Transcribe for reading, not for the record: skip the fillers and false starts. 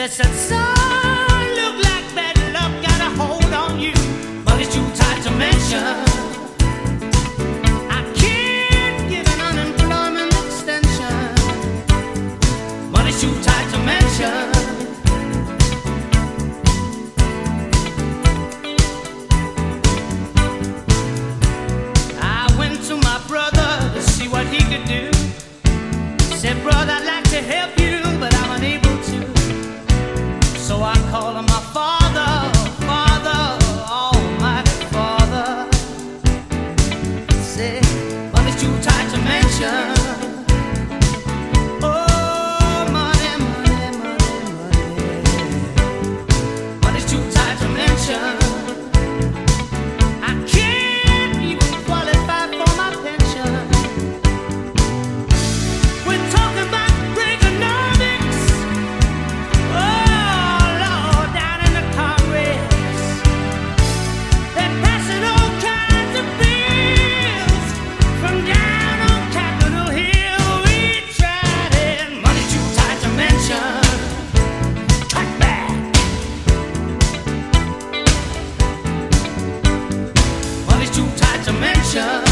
That's a sun look like bad luck got a hold on you, but it's too tight to mention. I can't give an unemployment extension, but it's too tight to mention. I went to my brother to see what he could do. Said, brother, I'd like to help you, but I'm unable to. So I called him my father, Father, Almighty Father. Said, but it's too tight to mention. Oh, money, money, money, money. But it's too tight to mention. I can't even qualify for my pension. We're talking about Reaganomics. Oh, Lord, down in the Congress. They're passing all kinds of bills from down on Capitol Hill. We tried it. Money too tight to mention. Cut back. Money's too tight to mention.